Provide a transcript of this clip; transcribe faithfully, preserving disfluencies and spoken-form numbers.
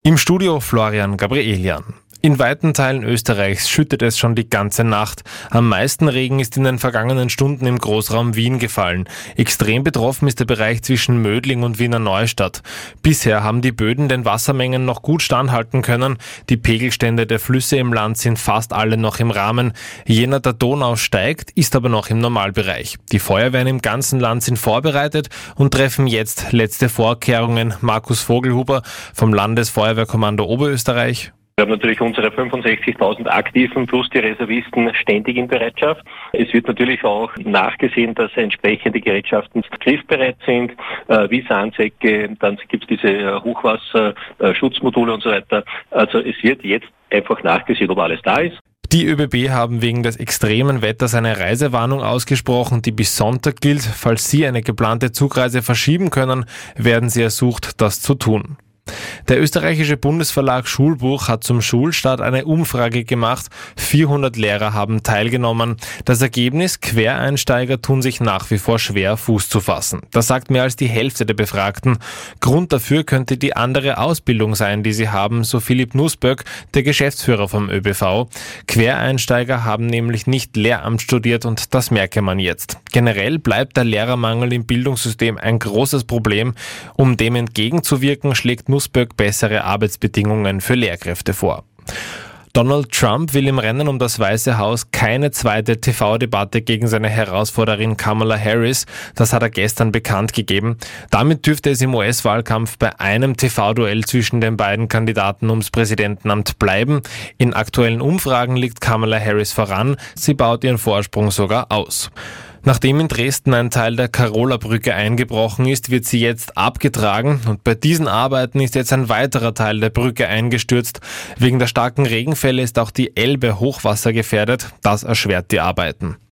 Im Studio Florian Gabrielian. In weiten Teilen Österreichs schüttet es schon die ganze Nacht. Am meisten Regen ist in den vergangenen Stunden im Großraum Wien gefallen. Extrem betroffen ist der Bereich zwischen Mödling und Wiener Neustadt. Bisher haben die Böden den Wassermengen noch gut standhalten können. Die Pegelstände der Flüsse im Land sind fast alle noch im Rahmen. Jener der Donau steigt, ist aber noch im Normalbereich. Die Feuerwehren im ganzen Land sind vorbereitet und treffen jetzt letzte Vorkehrungen. Markus Vogelhuber vom Landesfeuerwehrkommando Oberösterreich. Wir haben natürlich unsere fünfundsechzigtausend Aktiven plus die Reservisten ständig in Bereitschaft. Es wird natürlich auch nachgesehen, dass entsprechende Gerätschaften griffbereit sind, äh, wie Sandsäcke, dann gibt es diese Hochwasserschutzmodule und so weiter. Also es wird jetzt einfach nachgesehen, ob alles da ist. Die ÖBB haben wegen des extremen Wetters eine Reisewarnung ausgesprochen, die bis Sonntag gilt. Falls Sie eine geplante Zugreise verschieben können, werden Sie ersucht, das zu tun. Der österreichische Bundesverlag Schulbuch hat zum Schulstart eine Umfrage gemacht. vierhundert Lehrer haben teilgenommen. Das Ergebnis: Quereinsteiger tun sich nach wie vor schwer, Fuß zu fassen. Das sagt mehr als die Hälfte der Befragten. Grund dafür könnte die andere Ausbildung sein, die sie haben, so Philipp Nussböck, der Geschäftsführer vom ÖBV. Quereinsteiger haben nämlich nicht Lehramt studiert und das merke man jetzt. Generell bleibt der Lehrermangel im Bildungssystem ein großes Problem. Um dem entgegenzuwirken, schlägt Nussböck bessere Arbeitsbedingungen für Lehrkräfte vor. Donald Trump will im Rennen um das Weiße Haus keine zweite T V-Debatte gegen seine Herausforderin Kamala Harris. Das hat er gestern bekannt gegeben. Damit dürfte es im U S-Wahlkampf bei einem T V-Duell zwischen den beiden Kandidaten ums Präsidentenamt bleiben. In aktuellen Umfragen liegt Kamala Harris voran. Sie baut ihren Vorsprung sogar aus. Nachdem in Dresden ein Teil der Karola-Brücke eingebrochen ist, wird sie jetzt abgetragen und bei diesen Arbeiten ist jetzt ein weiterer Teil der Brücke eingestürzt. Wegen der starken Regenfälle ist auch die Elbe hochwassergefährdet. Das erschwert die Arbeiten.